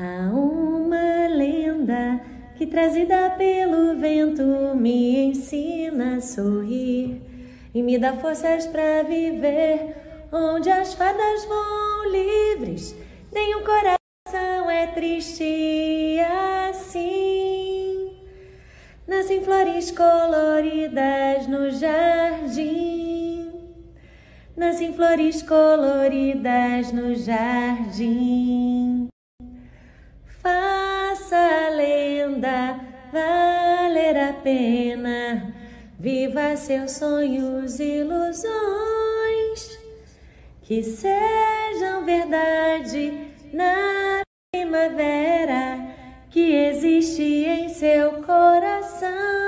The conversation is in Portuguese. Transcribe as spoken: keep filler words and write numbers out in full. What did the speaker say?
Há uma lenda que, trazida pelo vento, me ensina a sorrir e me dá forças para viver, onde as fadas vão livres, nenhum coração é triste assim. Nascem flores coloridas no jardim, nascem flores coloridas no jardim. Faça a lenda valer a pena, viva seus sonhos e ilusões, que sejam verdade na primavera que existe em seu coração.